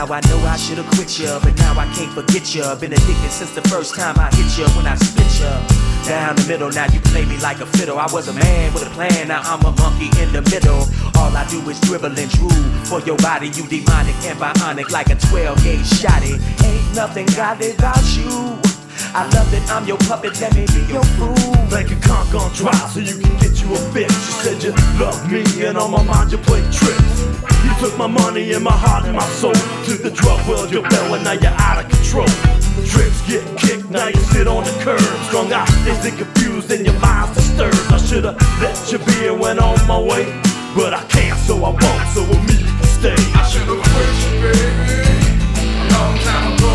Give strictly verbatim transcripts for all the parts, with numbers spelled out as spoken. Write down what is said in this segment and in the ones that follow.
Now I know I should've quit ya, but now I can't forget ya. Been addicted since the first time I hit ya. When I spit ya down the middle, now you play me like a fiddle. I was a man with a plan, now I'm a monkey in the middle. All I do is dribble and drool. For your body, you demonic and bionic like a twelve gauge shotty. Ain't nothing got it about you. I love that I'm your puppet, let me be your fool. Make a conk on trial so you can get you a fix. You said you love me and on my mind you play tricks. You took my money and my heart and my soul to the drug world you fell and now you're out of control. Tricks get kicked, now you sit on the curb. Strung out, dazed and confused and your mind's disturbed. I should've let you be and went on my way, but I can't so I won't, so with me you can stay. I should've quit you, baby, a long time ago.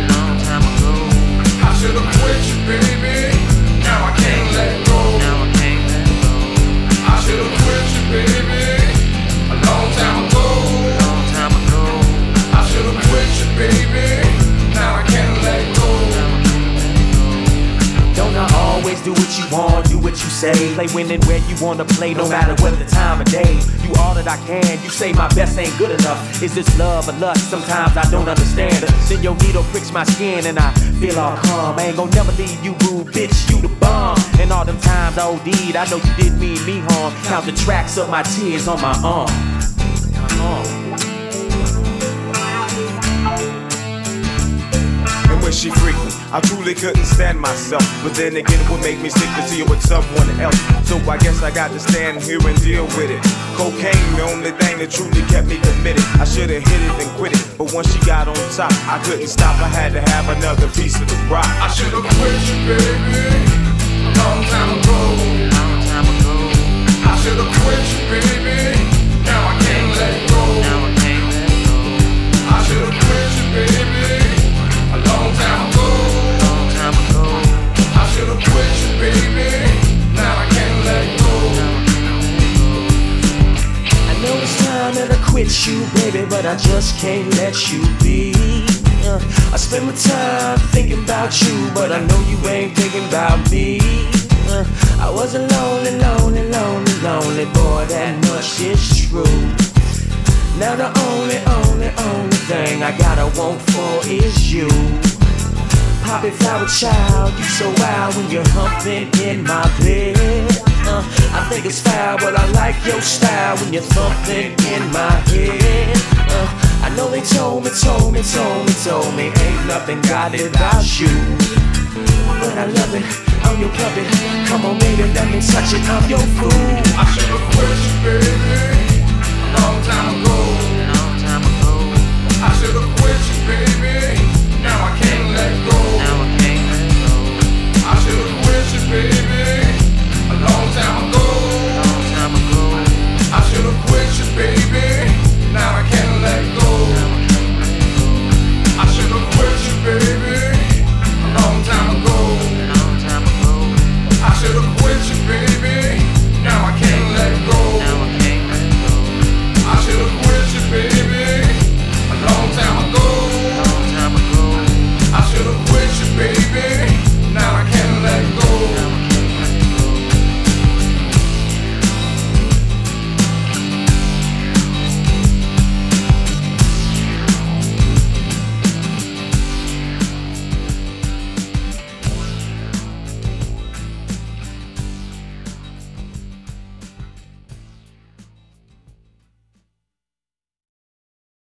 I should've quit you, baby. Now I can't let go. Now I can't let go. I should've quit you, baby, a long time ago. Long time ago. I should've quit you, baby. Now I can't let go. Don't I always do what you want, do what you say, play when and where you wanna play, no matter what the time of day. Do all that I can, you say my best ain't good enough. Is this love or lust? Sometimes I don't understand it. Then your needle pricks my skin and I feel all calm. I ain't gon' never leave you, boo, bitch, you the bomb. And all them times I OD'd, I know you did mean me harm. Count the tracks of my tears on my arm. arm. When she freaked me, I truly couldn't stand myself. But then again, it would make me sick to see her with someone else. So I guess I got to stand here and deal with it. Cocaine, the only thing that truly kept me committed. I should've hit it and quit it, but once she got on top, I couldn't stop. I had to have another piece of the rock. I should've quit you, baby, a long time ago. Long time ago. I should've quit you, baby. Now I can't let go. Now I can't let go. I should've quit you, baby. A long time ago, long time ago. I should've quit you, baby. Now I can't let go. I know it's time that I quit you, baby, but I just can't let you be. Uh, I spend my time thinking about you, but I know you ain't thinking about me. Uh, I was a lonely, lonely, lonely, lonely boy, that much is true. Now the only, only, only thing I gotta want for is you. Poppy flower child, you so wild when you're humping in my bed. uh, I think it's foul, but I like your style when you're thumping in my head. uh, I know they told me, told me, told me, told me ain't nothing got it about you, but I love it, I'm your puppet. Come on baby, let me touch it, I'm your fool. I